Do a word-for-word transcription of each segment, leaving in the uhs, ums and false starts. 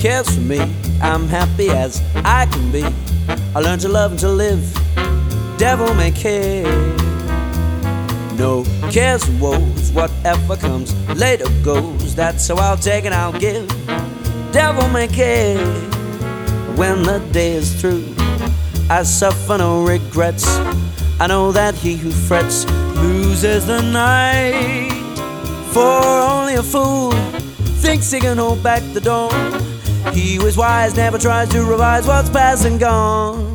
cares for me. I'm happy as I can be. I learned to love and to live. Devil may care. No cares and woes. Whatever comes later goes. That's how I'll take and I'll give. Devil may care. When the day is through, I suffer no regrets. I know that he who frets loses the night. For only a fool thinks he can hold back the dawn. He who is wise never tries to revise what's past and gone.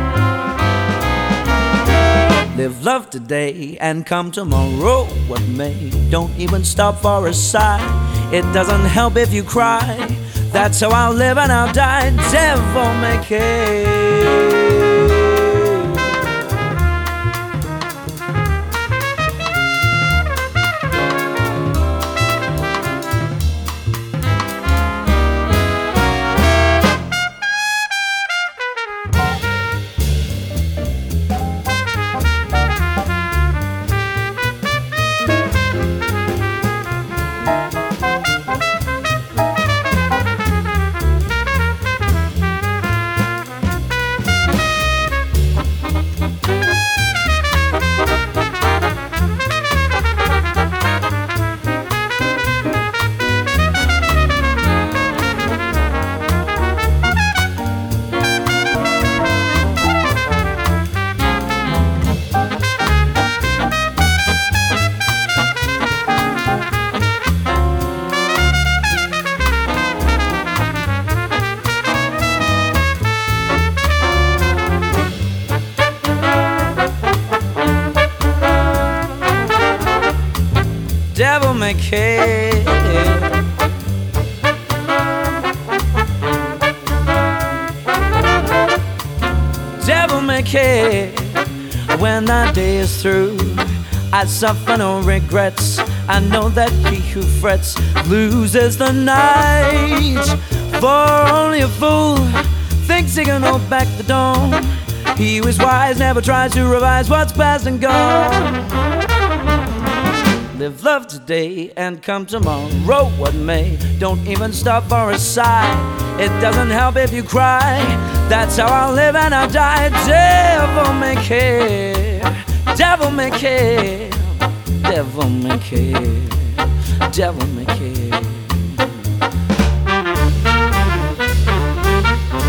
Live love today and come tomorrow what may. Don't even stop for a sigh. It doesn't help if you cry. That's how I'll live and I'll die. Devil may care. Devil may care. Devil may care. When that day is through, I suffer no regrets. I know that he who frets loses the night. For only a fool thinks he can hold back the dawn. He who is wise never tries to revise what's past and gone. Live love today and come tomorrow what may. Don't even stop for a sigh. It doesn't help if you cry. That's how I'll live and I'll die. Devil may care. Devil may care. Devil may care. Devil may care.